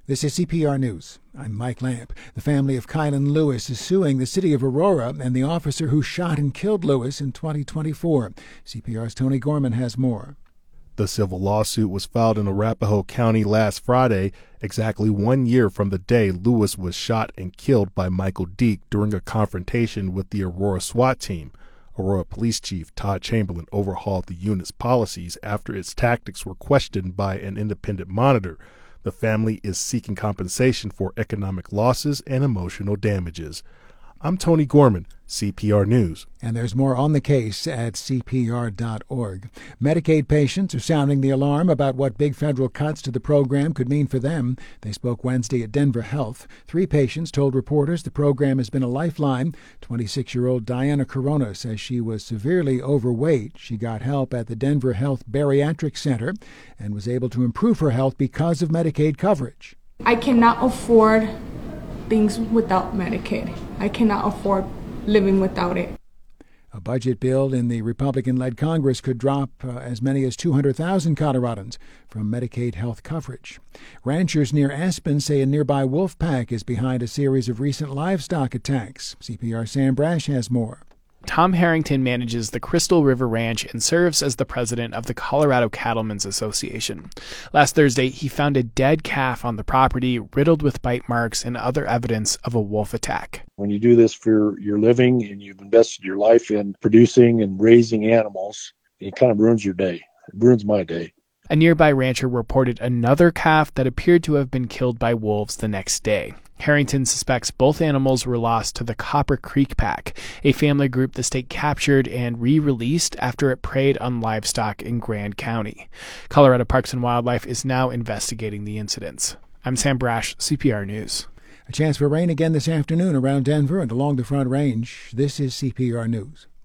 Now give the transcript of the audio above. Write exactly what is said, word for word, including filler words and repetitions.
This is C P R News. I'm Mike Lamp. The family of Kylan Lewis is suing the city of Aurora and the officer who shot and killed Lewis in twenty twenty-four. C P R's Tony Gorman has more. The civil lawsuit was filed in Arapahoe County last Friday, exactly one year from the day Lewis was shot and killed by Michael Deek during a confrontation with the Aurora SWAT team. Aurora Police Chief Todd Chamberlain overhauled the unit's policies after its tactics were questioned by an independent monitor. The family is seeking compensation for economic losses and emotional damages. I'm Tony Gorman, C P R News. And there's more on the case at C P R dot org. Medicaid patients are sounding the alarm about what big federal cuts to the program could mean for them. They spoke Wednesday at Denver Health. Three patients told reporters the program has been a lifeline. twenty-six-year-old Diana Corona says she was severely overweight. She got help at the Denver Health Bariatric Center and was able to improve her health because of Medicaid coverage. I cannot afford things without Medicaid. I cannot afford living without it. A budget bill in the Republican-led Congress could drop uh, as many as two hundred thousand Coloradans from Medicaid health coverage. Ranchers near Aspen say a nearby wolf pack is behind a series of recent livestock attacks. C P R's Sam Brash has more. Tom Harrington manages the Crystal River Ranch and serves as the president of the Colorado Cattlemen's Association. Last Thursday, he found a dead calf on the property, riddled with bite marks and other evidence of a wolf attack. When you do this for your living and you've invested your life in producing and raising animals, it kind of ruins your day. It ruins my day. A nearby rancher reported another calf that appeared to have been killed by wolves the next day. Harrington suspects both animals were lost to the Copper Creek Pack, a family group the state captured and re-released after it preyed on livestock in Grand County. Colorado Parks and Wildlife is now investigating the incidents. I'm Sam Brash, C P R News. A chance for rain again this afternoon around Denver and along the Front Range. This is C P R News.